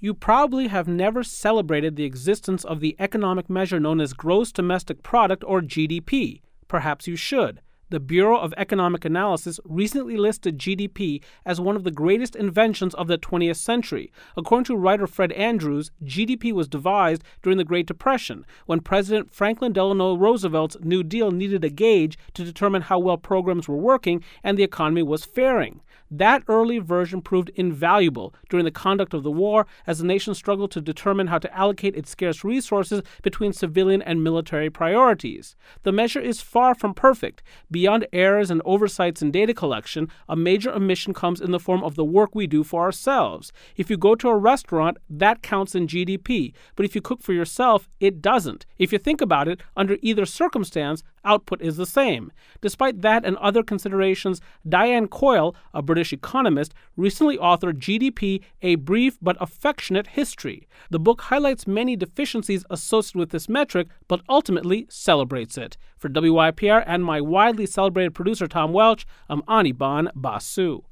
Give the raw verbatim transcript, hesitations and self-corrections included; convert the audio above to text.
You probably have never celebrated the existence of the economic measure known as gross domestic product, or G D P. Perhaps you should. The Bureau of Economic Analysis recently listed G D P as one of the greatest inventions of the twentieth century. According to writer Fred Andrews, G D P was devised during the Great Depression, when President Franklin Delano Roosevelt's New Deal needed a gauge to determine how well programs were working and the economy was faring. That early version proved invaluable during the conduct of the war, as the nation struggled to determine how to allocate its scarce resources between civilian and military priorities. The measure is far from perfect. Beyond errors and oversights in data collection, a major omission comes in the form of the work we do for ourselves. If you go to a restaurant, that counts in G D P, but if you cook for yourself, it doesn't. If you think about it, under either circumstance, output is the same. Despite that and other considerations, Diane Coyle, a British economist, recently authored G D P, A Brief but Affectionate History. The book highlights many deficiencies associated with this metric, but ultimately celebrates it. For W Y P R and my widely celebrated producer Tom Welch, I'm Anirban Basu.